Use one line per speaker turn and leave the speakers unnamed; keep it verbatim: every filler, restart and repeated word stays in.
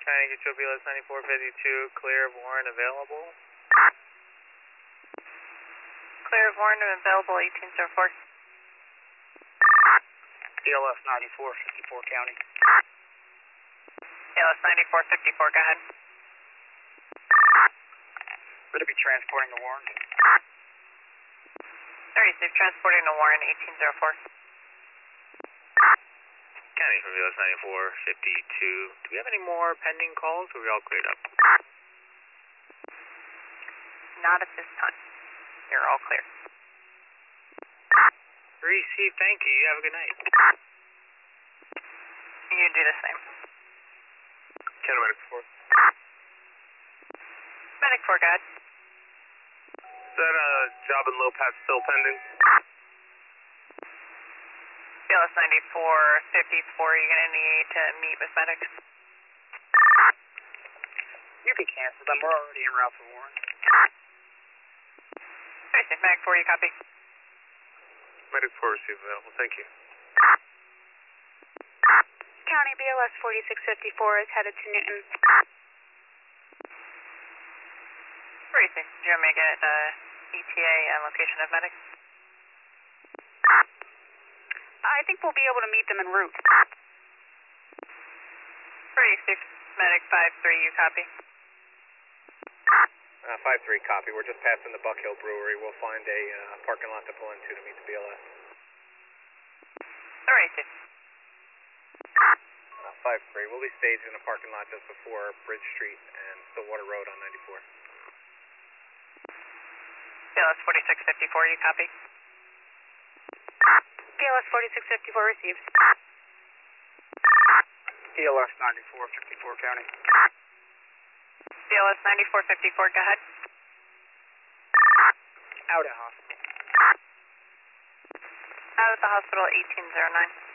County, control B L S ninety-four fifty-two, clear of Warren available.
Clear of Warren available, eighteen zero four.
B L S ninety-four fifty-four County.
B L S ninety-four fifty-four, go ahead.
Going to be transporting to Warren.
Receive transporting to Warren, eighteen zero four.
County from B L S ninety-four fifty-two. Do we have any more pending calls, or are we all cleared up?
Not at this time. You're all clear.
Receive, thank you. You have a good night.
You do the same.
County Medic four.
Medic four, go ahead.
Is that a job in Lopez still pending?
B L S ninety-four fifty-four, you're going to need to meet with medics.
You can cancel them. We're already en route for Warren.
Receive, Medic four, you copy?
Medic four receive available, thank you.
County B L S forty-six fifty-four is headed to Newton.
Receive, do you want me to get uh, E T A and location of medics?
I think we'll be able to meet them en route.
Receive, Medic five three, you copy?
Uh, five three, copy. We're just passing the Buck Hill Brewery. We'll find a uh, parking lot to pull into to meet the B L S.
Receive.
Uh, five three, we'll be staged in a parking lot just before Bridge Street and Stillwater Road on ninety-four.
B L S forty-six fifty-four, you copy?
B L S forty-six fifty-four received.
B L S ninety-four fifty-four County.
B L S ninety-four fifty-four, go ahead.
Out at hospital.
Out at the hospital, eighteen zero nine.